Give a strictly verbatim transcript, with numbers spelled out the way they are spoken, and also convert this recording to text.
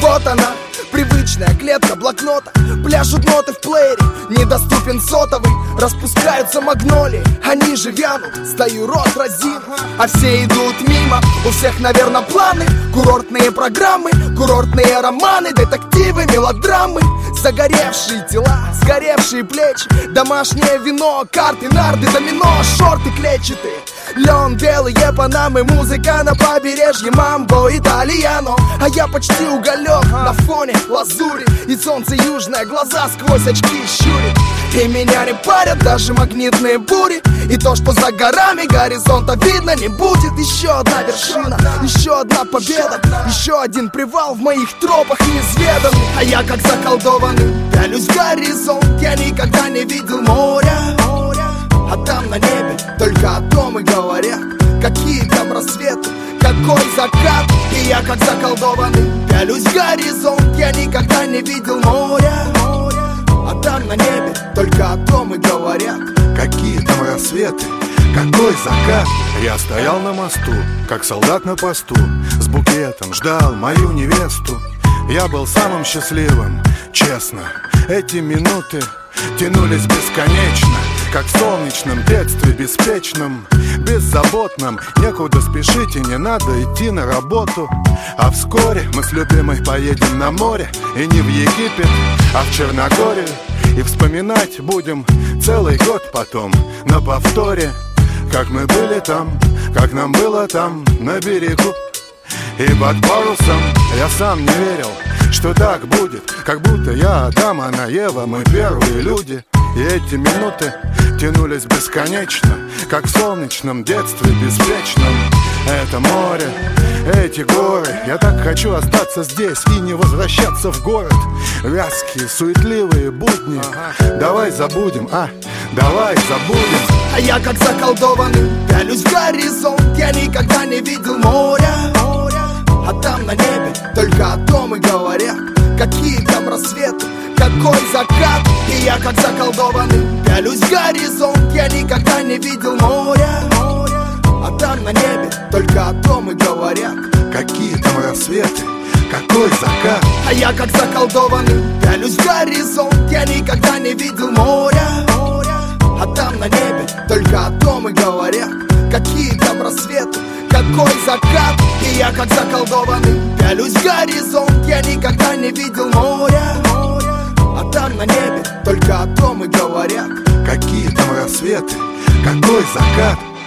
вот она, привычная клетка блокнота. Пляшут ноты в плеере, недоступен сотовый. Распускаются магнолии, они же вянут. Стою рот разин, а все идут мимо. У всех, наверное, планы, курортные программы, курортные романы, детективы, мелодрамы. Загоревшие тела, сгоревшие плечи, домашнее вино, карты, нарды, домино, шорты клетчатые, лен, белые панамы, музыка на побережье, мамбо, итальяно. А я почти уголек на фоне лазури, и солнце южное глаза сквозь очки щурит. И меня не парят даже магнитные бури, и то, что за горами горизонта видно не будет. Еще одна вершина, еще одна победа, еще один привал в моих тропах неизведанных. А я как заколдованный пялюсь в горизонт, я никогда не видел моря. А там на небе только о том и говорят, какие там рассветы, какой закат. И я как заколдованный пялюсь в горизонт, я никогда не видел моря. А там на небе только о том и говорят, какие там рассветы, какой закат. Я стоял на мосту, как солдат на посту, с букетом ждал мою невесту. Я был самым счастливым, честно. Эти минуты тянулись бесконечно, как в солнечном детстве, беспечном, беззаботном. Некуда спешить и не надо идти на работу. А вскоре мы с любимой поедем на море, и не в Египет, а в Черногорию. И вспоминать будем целый год потом на повторе, как мы были там, как нам было там на берегу. И под парусом я сам не верил, что так будет, как будто я Адам, она Ева, мы первые люди. И эти минуты тянулись бесконечно, как в солнечном детстве беспечном. Это море, эти горы, я так хочу остаться здесь и не возвращаться в город. Вязкие, суетливые будни, давай забудем, а, давай забудем. А я как заколдованный пялюсь в горизонт, я никогда не видел моря. А там на небе только о том и говорят, какие там рассветы, какой закат. И я как заколдованный пялюсь в горизонт, я никогда не видел моря. А там на небе только о том и говорят, какие там рассветы, какой закат. А я как заколдованный пялюсь в горизонт, я никогда не видел моря. А там на небе только о том и говорят, какие там рассветы, какой закат. И я как заколдованный пялюсь в горизонт, я никогда не видел моря. А там на небе только о том и говорят, какие там рассветы, какой закат.